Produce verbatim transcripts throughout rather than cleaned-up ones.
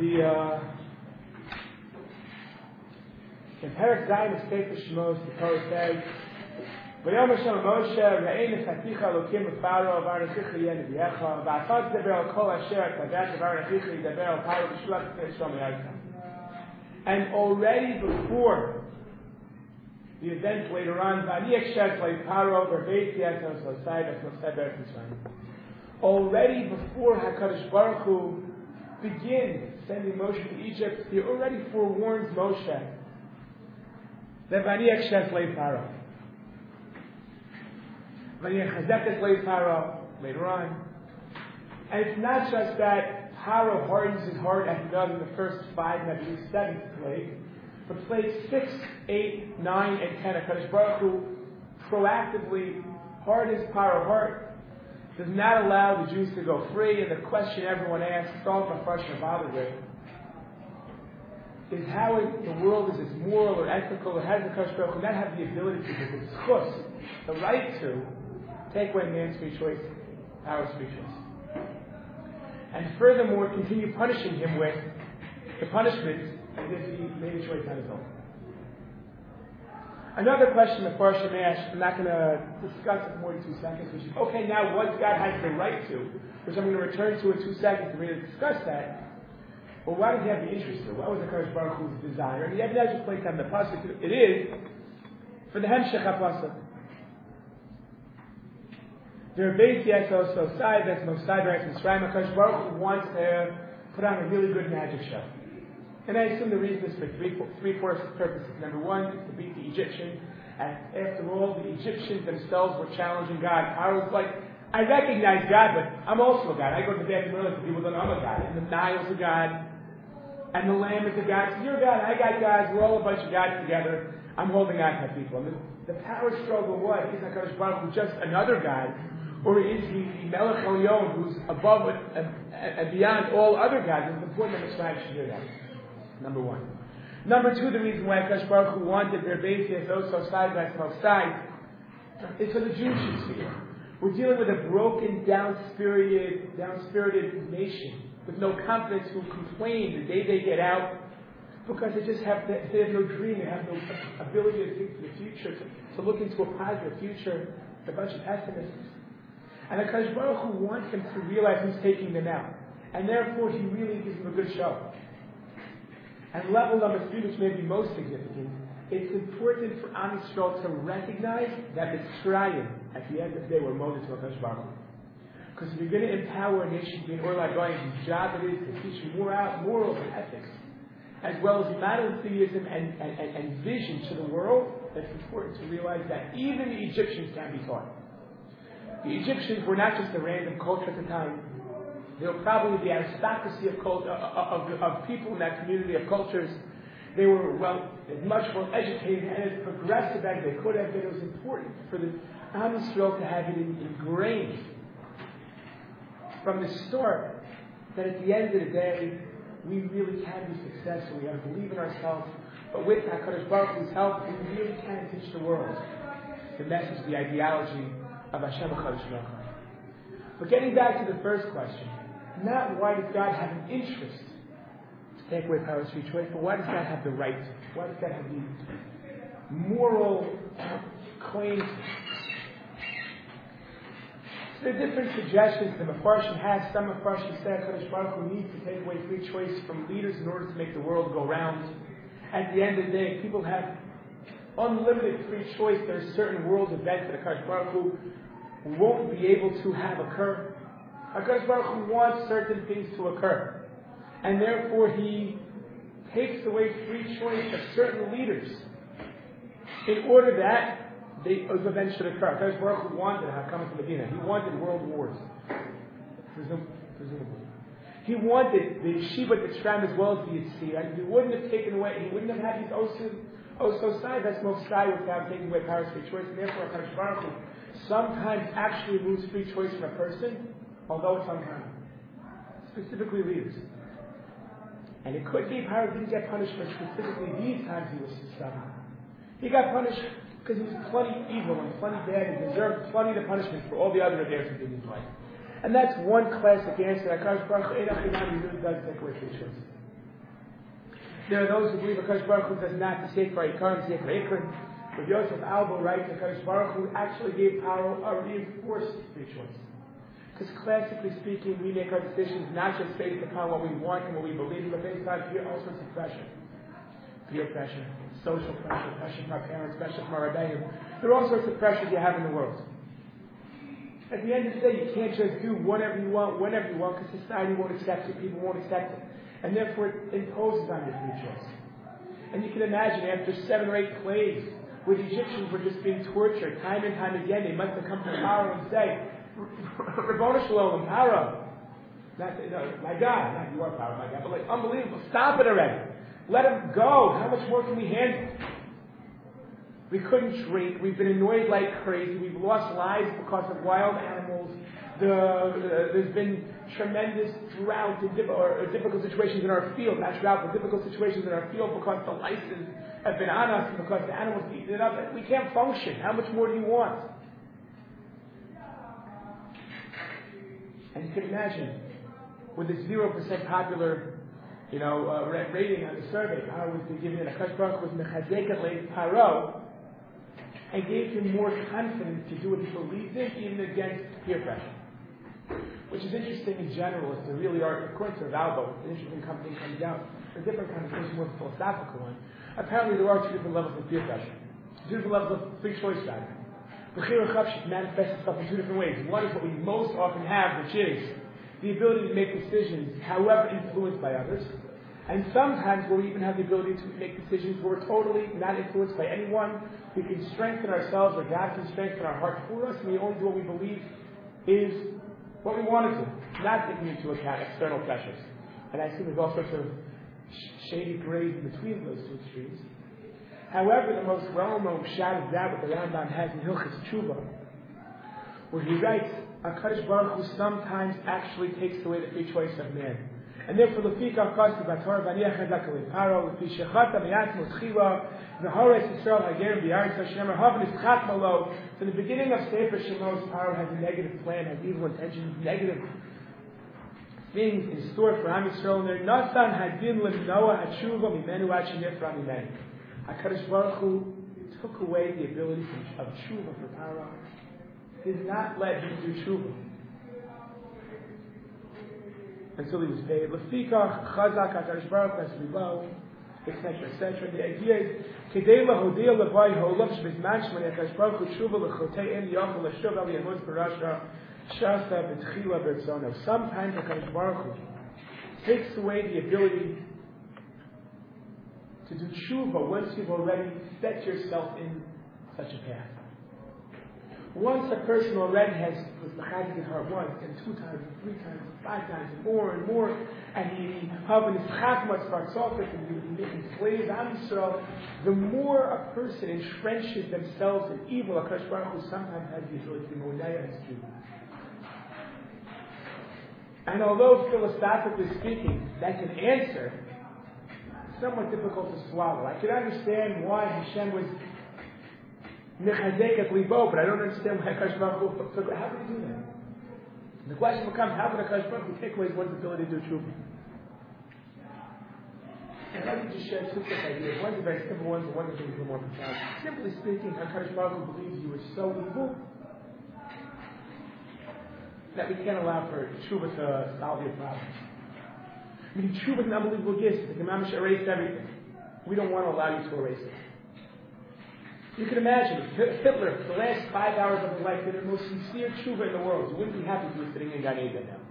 The uh, in Perek Zayin of Sefer Shmos, the Torah says, "V'yom Hashem Moshe Re'ein Esaticha Elokim B'Faro V'Arachicha Yen V'Yecha V'Atzad Deber Al Kol Asher Kadash V'Arachicha Deber Al Paro V'Shulach V'Shom Yayta." And already before the event later on, V'Ani Ekshet Le'i Paro V'Veitzi Esos L'Sai V'Smosai Beretz Mitzrayim. Already before HaKadosh Baruch Hu begins sending Moshe to Egypt, he already forewarns Moshe that V'Ani Ekshet Le'i Paro. V'Ani Echazek Le'i Paro later on. And it's not just that Paro hardens his heart as he does in the first five, and I believe seventh plague, but plagues six, eight, nine, and ten, HaKadosh Baruch Hu proactively hardens Paro's heart, does not allow the Jews to go free. And the question everyone asks, all the Mepharshim bothered with, is how in the world is it moral or ethical, or has the HaKadosh Baruch Hu not have the ability to, the schus, the right to, take away man's free choice, Paro's free choice? And furthermore, continue punishing him with the punishment as if he made a choice on his own. Another question the Mepharshim asked, I'm not going to discuss it more than two seconds, which is, okay, now what God has the right to, which I'm going to return to in two seconds to really discuss that. Well, why does he have the interest in? What was the HaKadosh Baruch Hu's desire? And he had not just placed on the pasuk. It is for the Hemshech HaPasuk. There are base yes also side that's no side right from Mitzrayim. HaKadosh Baruch Hu wants to put on a really good magic show. And I assume the reason is for three, three purposes. Number one is to beat the Egyptians. And after all, the Egyptians themselves were challenging God. I was like, I recognize God, but I'm also a God. I go to the bathroom early so people don't know I'm a God. And the Nile's a God. And the Lamb is a God. So you're a God, I got gods. We're all a bunch of gods together. I'm holding on to people. And the, the power struggle was, is HaKadosh Baruch Hu just another God? Or is he the Melech Elyon, who's above it and, and beyond all other gods? It's important that Mitzrayim should hear that. Number one. Number two, the reason why HaKadosh Baruch Hu wanted their basis also side by side is so the Jews should see it. We're dealing with a broken, down-spirited, down-spirited nation with no confidence, who complain the day they get out because they just have they have no dream, they have no ability to think for the future, to, to look into a positive future. They're a bunch of pessimists. And HaKadosh Baruch Hu wants them to realize who's taking them out, and therefore He really gives them a good show. And level number three, which may be most significant, it's important for Am Yisrael to recognize that Mitzrayim, at the end of the day, were molded to HaKadosh Baruch Hu. Because if you're going to empower a nation to be an Orla Goyim, whose job it is to teach moral, morals and ethics, as well as monotheism and, and, and, and vision to the world, it's important to realize that even the Egyptians can be taught. The Egyptians were not just a random culture at the time. They were probably the aristocracy of, cult, of, of, of people in that community of cultures. They were well, much more educated and as progressive as they could have been. It was important for the Am Yisrael to have it ingrained from the start that at the end of the day, we really can be successful. We have to believe in ourselves. But with HaKadosh Baruch Hu's help, we really can teach the world the message, the ideology of Hashem HaKadosh Baruch Hu. But getting back to the first question, not why does God have an interest to take away Paro's free choice, but why does God have the right to? Why does God have the moral claim to? So there are different suggestions the Mepharshim has. Some Mepharshim say HaKadosh Baruch Hu needs to take away free choice from leaders in order to make the world go round. At the end of the day, people have unlimited free choice. There are certain world events that HaKadosh Baruch Hu won't be able to have occur. HaKadosh Baruch Hu wants certain things to occur. And therefore He takes away free choice of certain leaders in order that they, those events should occur. HaKadosh Baruch Hu wanted Hakam to Medina. He wanted world wars. Presum- presumably. He wanted the Yeshiva Mitzrayim as well as the Yitzhak. He wouldn't have taken away, He wouldn't have had these Oso Sai, that's most Sai without taking away Paro's free choice. And therefore HaKadosh Baruch Hu sometimes actually removes free choice from a person, although it's uncommon. Specifically leaders. And it could be Paro didn't get punished for specifically these times he was stubborn. He got punished because he was plenty evil and plenty bad and deserved plenty of the punishment for all the other affairs he did in his life. And that's one classic answer that HaKadosh Baruch Hu really does take away free choice. There are those who believe HaKadosh Baruch Hu does not the Sefer Yikarim, Sefer Ikrim. But Yosef Albo writes that HaKadosh Baruch Hu actually gave Paro a reinforced free choice. Because classically speaking, we make our decisions not just based upon what we want and what we believe, but based on fear, all sorts of pressure. Peer pressure, social pressure, pressure from our parents, pressure from our rebellion. There are all sorts of pressures you have in the world. At the end of the day, you can't just do whatever you want, whenever you want, because society won't accept it, people won't accept it. And therefore it imposes on your free choice. And you can imagine after seven or eight plagues, where the Egyptians were just being tortured time and time again, they must have come to Pharaoh and say, Rabboni Shalom, Pharaoh, not, no, my God, not your Pharaoh, my God, but like, unbelievable, stop it already. Let him go. How much more can we handle? We couldn't drink. We've been annoyed like crazy. We've lost lives because of wild animals. The, uh, there's been tremendous drought and diff- or, or difficult situations in our field. Not drought, but difficult situations in our field because the lices have been on us and because the animals have eaten it up. We can't function. How much more do you want? And you can imagine, with the zero percent popular, you know, uh, rating on the survey, Paro was given, HaKadosh Baruch Hu was mechazeket le Paro, and gave him more confidence to do what he believed in, even against peer pressure. Which is interesting in general, if there really are, according to Valbo, an interesting thing comes out, a different conversation, more philosophical one. Apparently there are two different levels of peer pressure. Two different levels of free choice value. Bechira Chafshit manifests itself in two different ways. One is what we most often have, which is the ability to make decisions, however influenced by others. And sometimes where we even have the ability to make decisions where we're totally not influenced by anyone. We can strengthen ourselves, or God can strengthen our heart for us, and we only do what we believe is what we want to do, not taking into account external pressures. And I see there's all sorts of sh- shady grades in between those two extremes. However, the most well-known shot is that what the Rambam has in Hilchos Tshuva, where he writes, HaKadosh Baruch Hu sometimes actually takes away the free choice of man. And therefore, Lefika Kosti Bator Vaniach Hazak Paro, Lefi Shechata Miyatzmo Tchila, V'Hores Yisrael Hagerim V'Yaretz Hashem Hav Nischat Malo. From the beginning of Sefer Shemos, Paro has a negative plan, has evil intentions, negative things in store for Am Yisrael. And there, Nasan Hadin Lemnoah Hatshuva Mimenu Ad Shenifra Mimenu. HaKadosh Baruch Hu took away the ability of tshuva for Paro. Did not let him do tshuva until he was paid. Lefikach Chazak HaKadosh Baruch Hu Eslibo, et cetera, et cetera. The idea is Kedei Lahodia Levai Holav Shbizman Shmani HaKadosh Baruch Hu Tshuva L'Chotei En Yochel L'Shuv Al Yamuz Barasha Shasa B'Tchila B'Tzono. Sometimes HaKadosh Baruch Hu takes away the ability to do tshuva once you've already set yourself in such a path. Once a person already has was mechazik in heart once and two times and three times and five times and more and more, and he having his chachma starts off with and he enslaves Am Yisrael, the more a person entrenches themselves in evil, HaKadosh Baruch Hu sometimes has the ability to monaya his tshuva. And although philosophically speaking, that's an answer, somewhat difficult to swallow. I can understand why Hashem was mechazeket libo, but I don't understand why HaKadosh Baruch Hu took. How did he do that? The question becomes, how could HaKadosh Baruch Hu take away one's ability to do tshuva? And let me just share two quick ideas. One's a very simple one, but one is a little more profound. Simply speaking, HaKadosh Baruch Hu believes you are so evil that we can't allow for tshuva to solve your problems. I mean, tshuva is an unbelievable gift. The Gemara erased everything. We don't want to allow you to erase it. You can imagine if Hitler, for the last five hours of his life, did the most sincere tshuva in the world. You wouldn't be happy if he was sitting in Gan Eden now.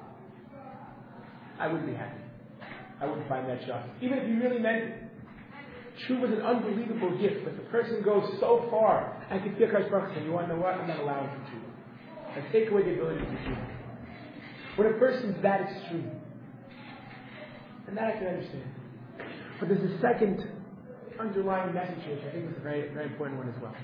I wouldn't be happy. I wouldn't find that just. Even if he really meant it. Tshuva is an unbelievable gift, but the person goes so far. I can feel HaKadosh Baruch Hu saying, you want to know what? I'm not allowing for tshuva. I take away the ability to do tshuva. When a person's that extreme, and that I can understand. But there's a second underlying message which I think is a very, very important one as well.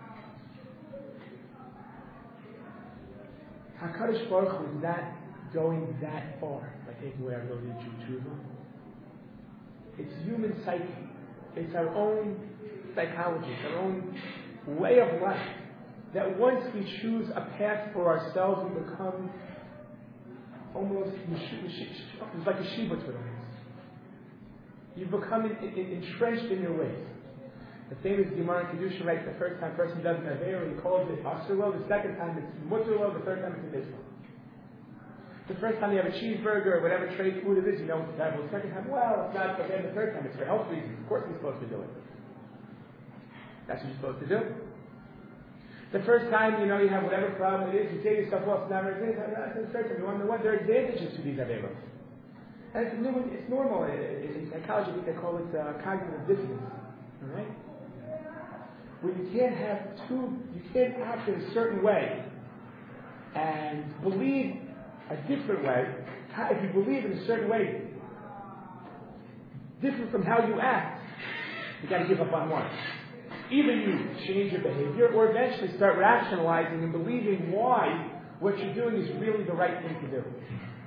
HaKadosh Baruch Hu is not going that far by taking away our ability to do tshuva. It's human psyche. It's our own psychology. It's our own way of life. That once we choose a path for ourselves, we become almost it's like a shiva to us. You've become in, in, entrenched in your ways. The famous Gemara in Kedushin writes the first time a person does an Aveira, he calls it Asherlo, the second time it's Muterlo, the third time it's a Mitzvah. The first time you have a cheeseburger or whatever trade food it is, you know it's terrible. The second time, well, it's not, but then the third time it's for health reasons. Of course you're supposed to do it. That's what you're supposed to do. The first time, you know, you have whatever problem it is, you say to yourself, well, it's not very good. The third time, you wonder what there are advantages to these Averos. And it's, new, it's normal. In psychology, they call it uh, cognitive dissonance. All right? Where you can't have two, you can't act in a certain way and believe a different way. If you believe in a certain way, different from how you act, you got to give up on one. Either you change your behavior, or eventually start rationalizing and believing why what you're doing is really the right thing to do.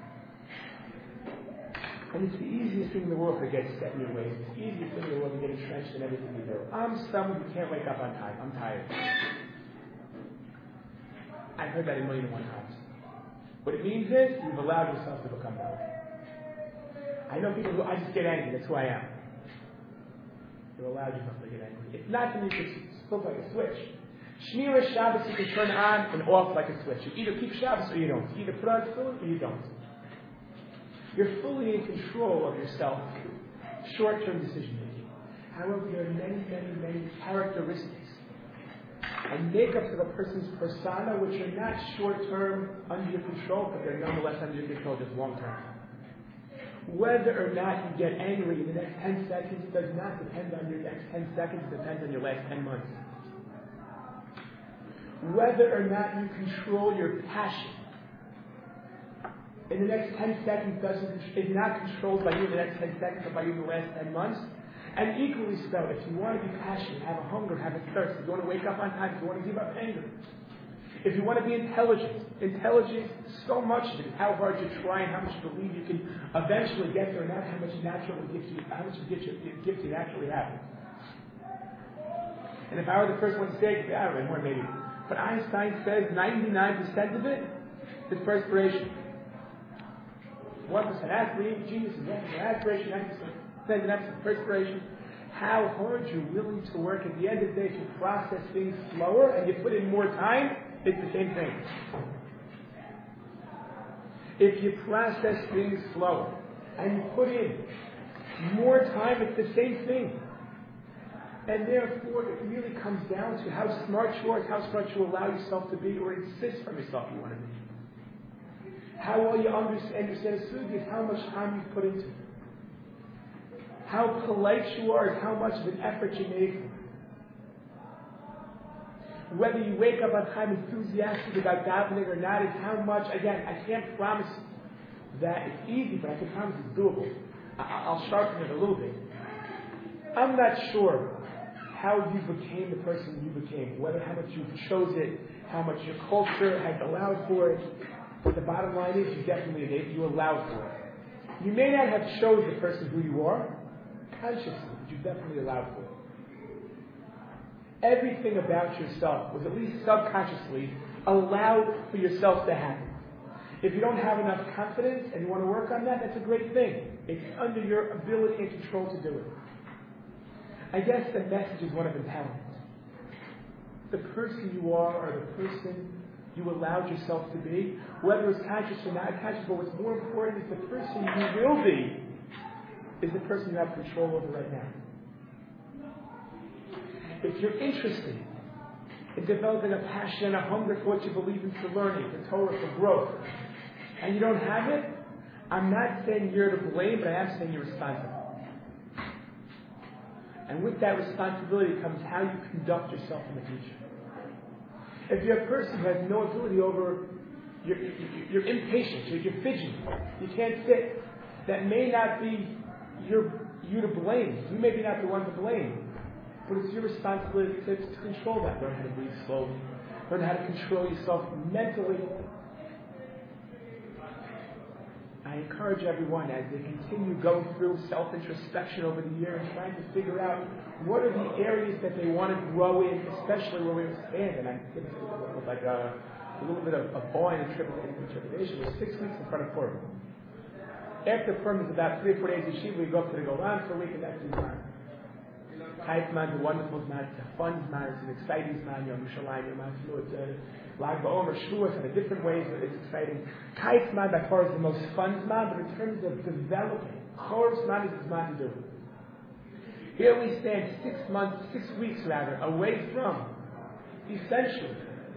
And it's the easiest thing in the world to get set in your ways. It's the easiest thing in the world to get entrenched in everything you do. I'm someone who can't wake up on time. I'm tired. I've heard that a million and one times. What it means is you've allowed yourself to become that way. I know people who, I just get angry. That's who I am. You've allowed yourself to get angry. It's not something you can flip like a switch. Shmira Shabbos you can turn on and off like a switch. You either keep Shabbos or you don't. You either put on tefillin or you don't. You're fully in control of yourself. Short-term decision making. However, there are many, many, many characteristics and makeups of a person's persona which are not short-term under your control, but they're nonetheless under your control just long-term. Whether or not you get angry in the next ten seconds does not depend on your next ten seconds, it depends on your last ten months. Whether or not you control your passion in the next ten seconds doesn't, is not controlled by you in the next ten seconds, but by you in the last ten months. And equally so, if you want to be passionate, have a hunger, have a thirst, if you want to wake up on time, if you want to give up anger, if you want to be intelligent, intelligent, so much of it is how hard you try and how much you believe you can eventually get there, and not how much natural gifts you, how much gifts you, gifts you naturally have. And if I were the first one to say it, I don't know, more maybe. But Einstein says ninety-nine percent of it is perspiration. one percent aspiration, genius is one percent aspiration, ninety percent perspiration. How hard you're willing to work. At the end of the day, if you process things slower and you put in more time, it's the same thing. If you process things slower and you put in more time, it's the same thing. And therefore, it really comes down to how smart you are, how smart you allow yourself to be, or insist from yourself you want to be. How well you understand your sense is how much time you put into it. How polite you are is how much of an effort you make. Whether you wake up on time enthusiastic about davening or not is how much, again, I can't promise that it's easy, but I can promise it's doable. I'll sharpen it a little bit. I'm not sure how you became the person you became, whether how much you chose it, how much your culture has allowed for it. But the bottom line is you definitely did. You allowed for it. You may not have chosen the person who you are consciously, but you definitely allowed for it. Everything about yourself was at least subconsciously allowed for yourself to happen. If you don't have enough confidence and you want to work on that, that's a great thing. It's under your ability and control to do it. I guess the message is one of empowerment. The person you are or the person you allowed yourself to be, whether it's conscious or not conscious, but what's more important is the person you will be is the person you have control over right now. If you're interested in developing a passion and a hunger for what you believe in, for learning, for Torah, for growth, and you don't have it, I'm not saying you're to blame, but I am saying you're responsible. And with that responsibility comes how you conduct yourself in the future. If you're a person who has no ability over, you're, you're impatient, you're, you're fidgety, you can't sit, that may not be your, you to blame. You may be not the one to blame. But it's your responsibility to, to control that. Learn how to breathe slowly. Learn how to control yourself mentally. I encourage everyone as they continue going through self-introspection over the year and trying to figure out what are the areas that they want to grow in, especially where we stand. And I think it's with like a, a little bit of, of awe and trepidation. We're six weeks in front of Purim. After Purim is about three or four days of Yeshiva, we go up to the Golan for a week, and that's the time. Kaifman is a wonderful man, it's a fun man, it's an exciting man, Yom Yerushalayim, Yom Ha'atzmaut, it's a Lag BaOmer, Shavuos, and in different ways, but it's exciting. Kaifman by far is the most fun man, but in terms of developing, Chorus man is his man to do. Here we stand six months, six weeks rather, away from essentially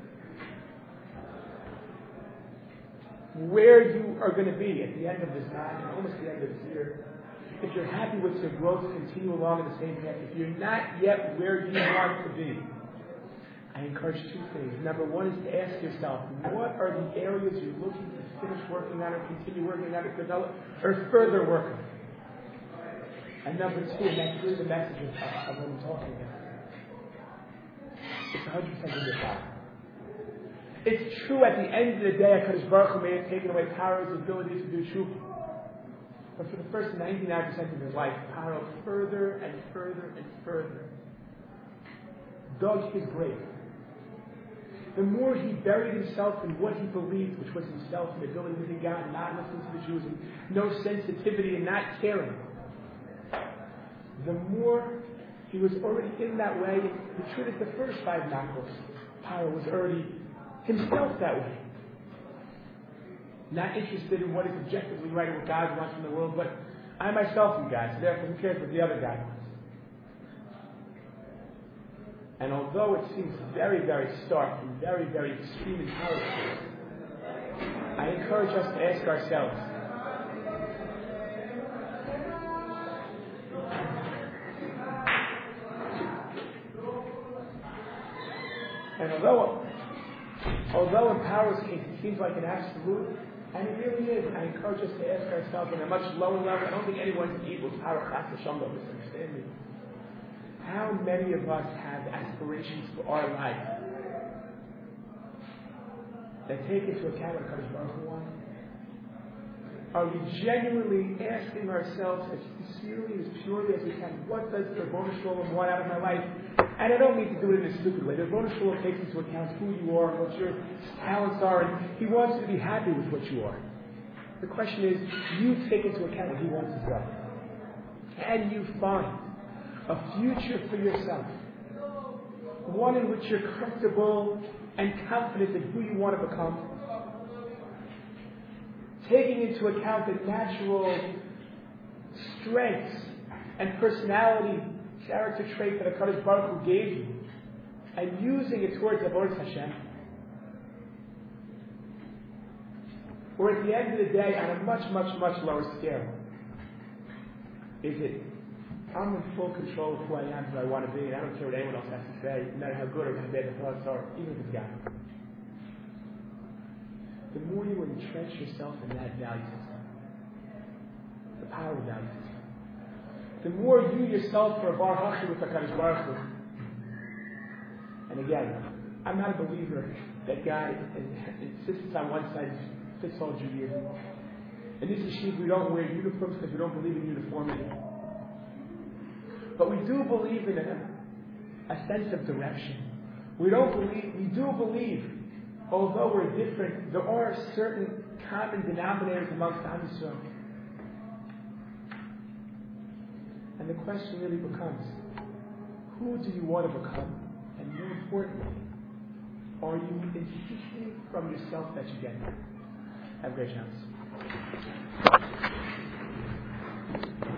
where you are going to be at the end of this man, almost the end of this year. If you're happy with your growth, continue along in the same path. If you're not yet where you want to be, I encourage two things. Number one is to ask yourself, what are the areas you're looking to finish working on or continue working on or develop or further work on? And number two, and that's really the message of, of what I'm talking about. It's one hundred percent in your power. It's true at the end of the day, HaKadosh Baruch Hu may have taken away Paro's ability to do tshuva. But for the first ninety-nine percent of his life, Paro further and further and further dug his grave. The more he buried himself in what he believed, which was himself and ability to God, not listening to the Jews, and no sensitivity and not caring, the more he was already in that way. The truth is, the first five knuckles, Paro was already himself that way. Not interested in what is objectively right or what God wants in the world, but I myself am God, so therefore who cares what the other guy wants? And although it seems very, very stark and very, very extreme in politics, I encourage us to ask ourselves, and although although in Paro's case it seems like an absolute, and it really is, I encourage us to ask ourselves on a much lower level. I don't think anyone's evil. Paro Chas v'Shalom, don't misunderstand me. How many of us have aspirations for our life that take into account what HaKadosh Baruch Hu wants? Are we genuinely asking ourselves as sincerely, as purely as we can, what does the Ribono Shel Olam want out of my life? And I don't mean to do it in a stupid way. The Ribono Shel Olam takes into account who you are and what your talents are, and He wants you to be happy with what you are. The question is, you take into account what He wants as well. Can you find a future for yourself, one in which you're comfortable and confident in who you want to become, taking into account the natural strengths and personality, character trait that HaKadosh Baruch Hu gave you, and using it towards Avodas Hashem? Or at the end of the day, on a much, much, much lower scale, is it, I'm in full control of who I am, who I want to be, and I don't care what anyone else has to say, no matter how good or how bad the thoughts are, even if it's God. The more you entrench yourself in that value system, the power of value system, the more you yourself are bar hachi with HaKadosh Baruch Hu. And again, I'm not a believer that God insists on one size fits all Judaism. In this yeshiva, we don't wear uniforms because we don't believe in uniformity. But we do believe in a, a sense of direction. We don't believe, we do believe, although we're different, there are certain common denominators amongst Am Yisrael. And the question really becomes, who do you want to become? And more importantly, are you insisting from yourself that you get there? Have a great chance.